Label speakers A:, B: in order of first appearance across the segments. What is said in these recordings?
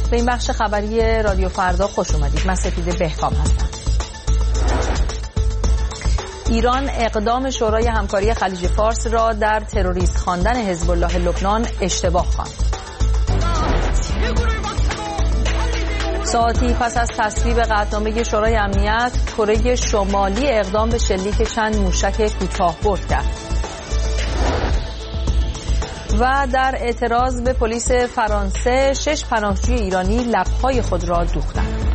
A: به این بخش خبری رادیو فردا خوش اومدید. من سپیده بهکام هستم. ایران اقدام شورای همکاری خلیج فارس را در تروریست خواندن حزب الله لبنان اشتباه خواند. ساعتی پس از تصویب قطعنامه شورای امنیت، کره شمالی اقدام به شلیک چند موشک کوتاه‌برد کرد. و در اعتراض به پلیس فرانسه 6 پناهجوی ایرانی لب‌های خود را دوختند.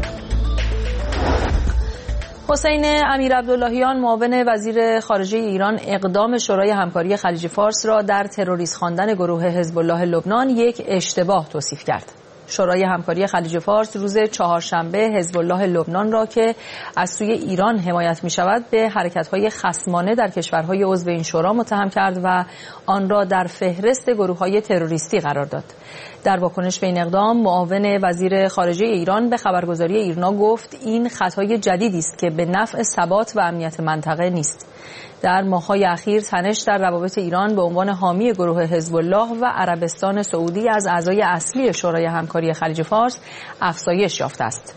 A: حسین امیرعبداللهیان معاون وزیر خارجه ایران اقدام شورای همکاری خلیج فارس را در تروریست خواندن گروه حزب الله لبنان یک اشتباه توصیف کرد. شورای همکاری خلیج فارس روز چهارشنبه حزب الله لبنان را که از سوی ایران حمایت می شود به حرکت‌های خصمانه در کشورهای عضو این شورا متهم کرد و آن را در فهرست گروه‌های تروریستی قرار داد. در واکنش به این اقدام معاون وزیر خارجه ایران به خبرگزاری ایرنا گفت این خطای جدیدی است که به نفع ثبات و امنیت منطقه نیست. در ماه‌های اخیر تنش در روابط ایران به عنوان حامی گروه حزب الله و عربستان سعودی از اعضای اصلی شورای همکاری خلیج فارس افزایش یافته است.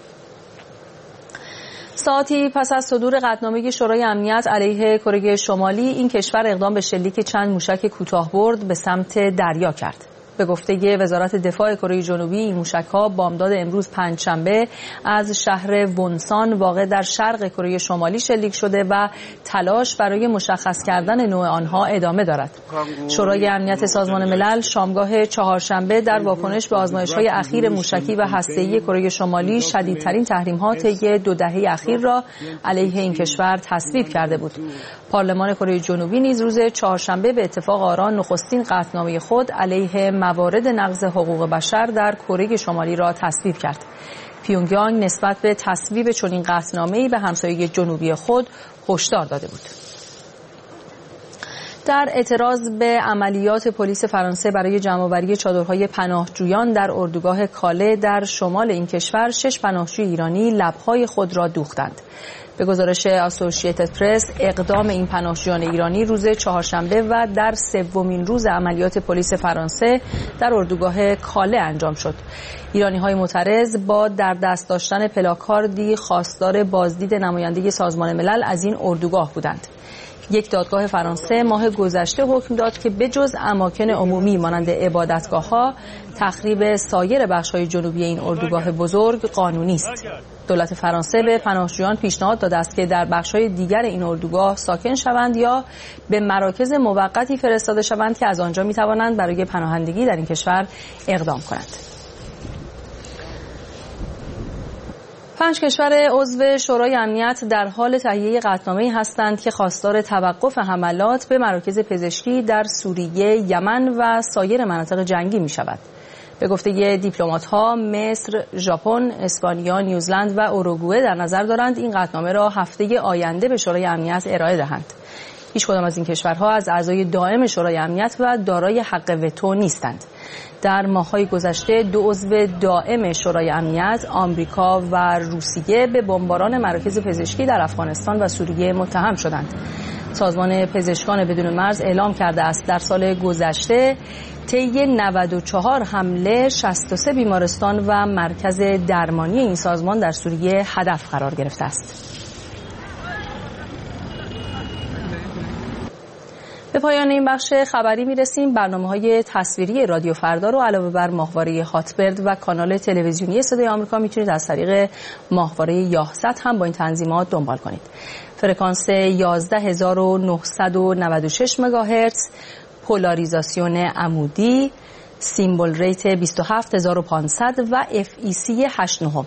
A: ساعتی پس از صدور قطعنامه شورای امنیت علیه کره شمالی، این کشور اقدام به شلیک چند موشک کوتاه‌برد به سمت دریا کرد. به گفته وزارت دفاع کره جنوبی، این موشک‌ها بامداد امروز پنجشنبه از شهر ونسان واقع در شرق کره شمالی شلیک شده و تلاش برای مشخص کردن نوع آنها ادامه دارد. شورای امنیت سازمان ملل شامگاه چهارشنبه در واکنش به آزمایش‌های اخیر موشکی و هسته‌ای کره شمالی شدیدترین تحریم‌ها طی 2 دهه اخیر را علیه این کشور تصویب کرده بود. پارلمان کره جنوبی نیز روز چهارشنبه به اتفاق آرا نخستین قطعنامه خود علیه موارد نقض حقوق بشر در کره شمالی را تصویب کرد. پیونگیانگ نسبت به تصویب چنین قطعنامه‌ای به همسایه جنوبی خود هشدار داده بود. در اعتراض به عملیات پلیس فرانسه برای جمع‌آوری چادرهای پناهجویان در اردوگاه کاله در شمال این کشور، 6 پناهجوی ایرانی لب‌های خود را دوختند. به گزارش اسوسییتد پرس، اقدام این پناهجویان ایرانی روز چهارشنبه و در 3مین روز عملیات پلیس فرانسه در اردوگاه کاله انجام شد. ایرانی‌های معترض با در دست داشتن پلاکاردی خواستار بازدید نماینده سازمان ملل از این اردوگاه بودند. یک دادگاه فرانسه ماه گذشته حکم داد که بجز اماکن عمومی مانند عبادتگاه‌ها، تخریب سایر بخش‌های جنوبی این اردوگاه بزرگ قانونی است. دولت فرانسه به پناهجویان پیشنهاد داده است که در بخش‌های دیگر این اردوگاه ساکن شوند یا به مراکز موقتی فرستاده شوند که از آنجا می‌توانند برای پناهندگی در این کشور اقدام کنند. 5 کشور عضو شورای امنیت در حال تهیه قطعنامه‌ای هستند که خواستار توقف حملات به مراکز پزشکی در سوریه، یمن و سایر مناطق جنگی می‌شود. به گفته دیپلمات‌ها، مصر، ژاپن، اسپانیا، نیوزلند و اوروگوئه در نظر دارند این قطعنامه را هفته آینده به شورای امنیت ارائه دهند. هیچ کدام از این کشورها از اعضای دائم شورای امنیت و دارای حق وتو نیستند. در ماه‌های گذشته 2 عضو دائم شورای امنیت، آمریکا و روسیه، به بمباران مراکز پزشکی در افغانستان و سوریه متهم شدند. سازمان پزشکان بدون مرز اعلام کرده است در سال گذشته طی 94 حمله 63 بیمارستان و مرکز درمانی این سازمان در سوریه هدف قرار گرفته است. به پایان این بخش خبری میرسیم. برنامه‌های تصویری رادیو فردا رو علاوه بر ماهواره هاتبرد و کانال تلویزیونی صدای آمریکا میتونید از طریق ماهواره یاهصد هم با این تنظیمات دنبال کنید. فرکانس 11996 مگاهرتز، پولاریزاسیون عمودی، سیمبل ریت 27500 و FEC 89.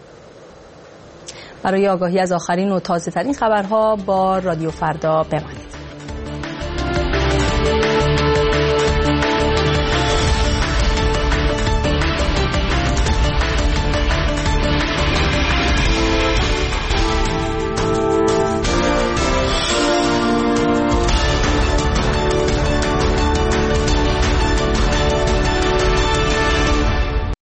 A: برای آگاهی از آخرین و تازه‌ترین خبرها با رادیو فردا بمانید.